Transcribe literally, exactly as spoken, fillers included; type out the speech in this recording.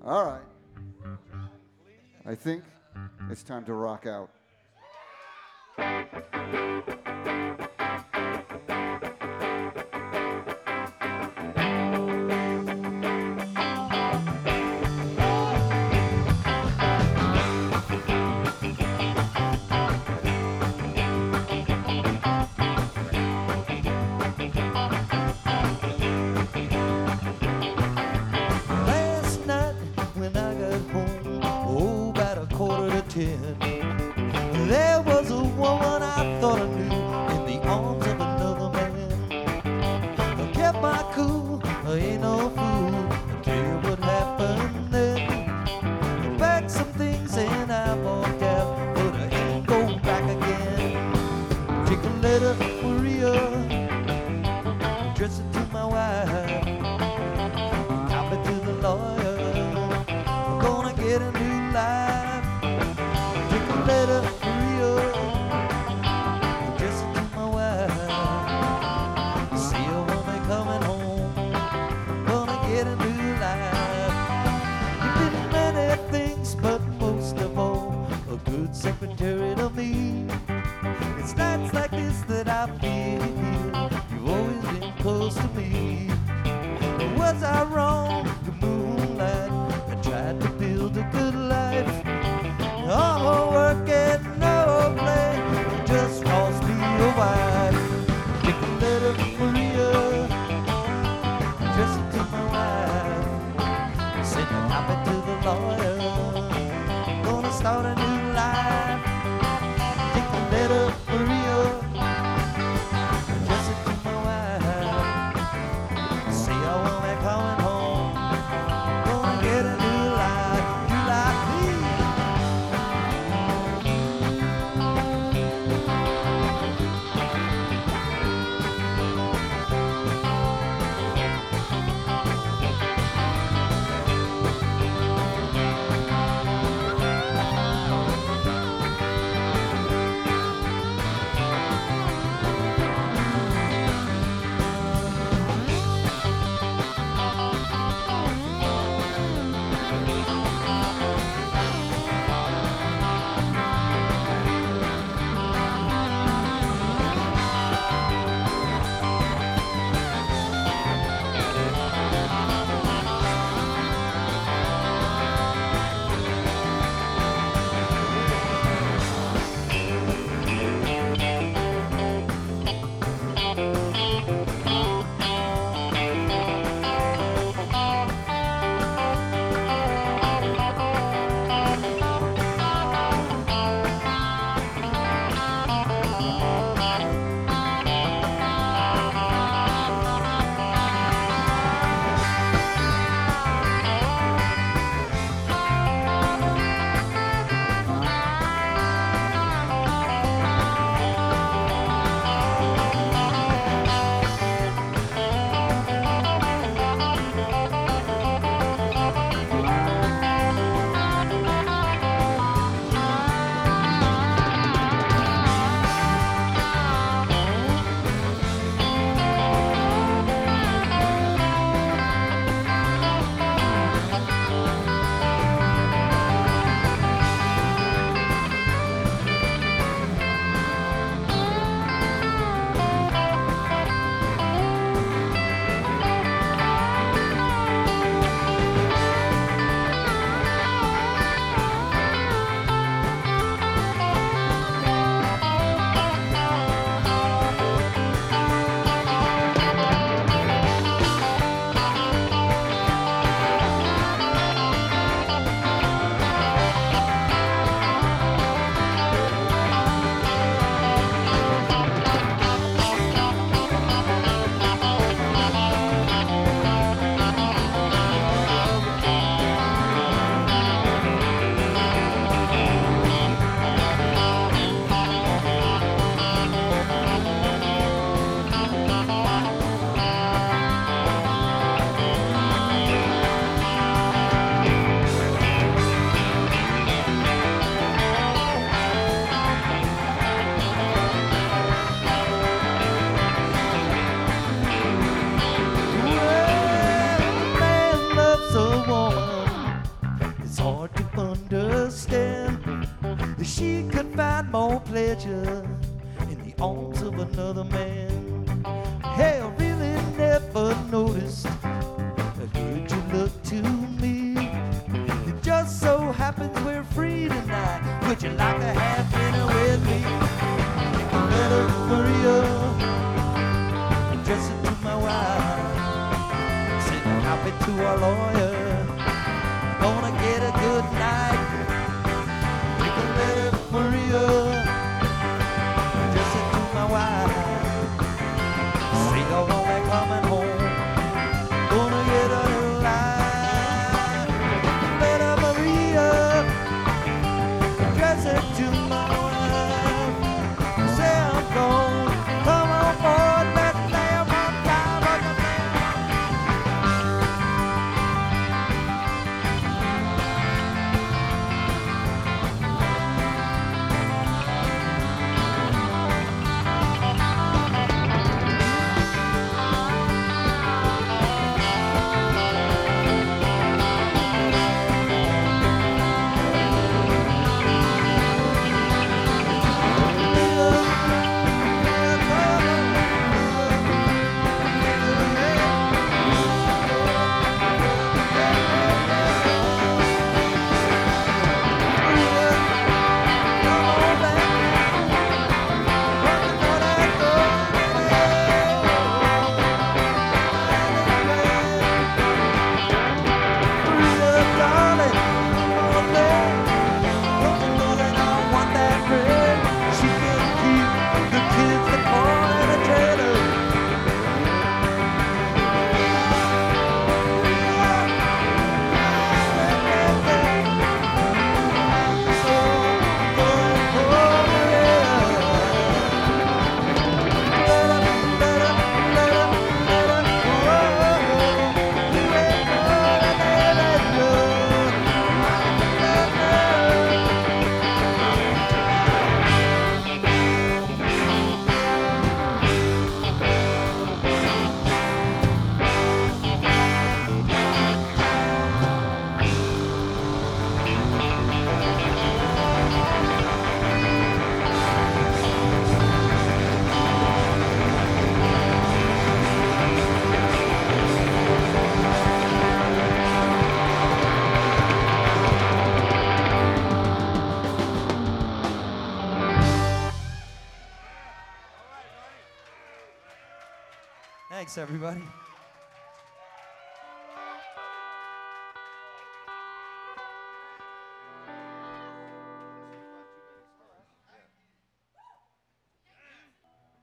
All right. I think it's time to rock out. Last night when I got home, oh, about a quarter to ten, there was a woman I thought I knew in the arms of another man. I kept my cool, I ain't no fool. I tell you what happened then. I packed some things and I walked out, but I ain't going back again. Take a letter, Maria, address it to my wife. Copy to the lawyer, I'm gonna get a new life. Take a letter, Maria, address it to my wife. See a woman coming home, I'm gonna get a new life. You've been many things, but most of all, a good secretary to me. It's nights like this that I feel you've always been close to me. Was I wrong to moonlight? I tried to build a good life. All the work and no play just cost me a wife. Take a letter, Maria, address it to my wife. Send a copy to the lawyer. Gonna start a new life. Take a letter, Maria, address it to my wife. Say I won't be coming home. Gonna get a new life. You like me? hard to understand that she could find more pleasure in the arms of another man. Hey, I really never noticed how good you look to me. It just so happens we're free tonight. Would you like to have dinner with me? Little Maria, address it to my wife, send a copy to our lawyer, gonna get a good night. Take a letter, Maria, address it to my wife, say I won't be coming home, gonna get a new life. Letter, Maria, address it to my wife, say I'm gone, come on board, let's lay 'em on top of the man. Thanks, everybody.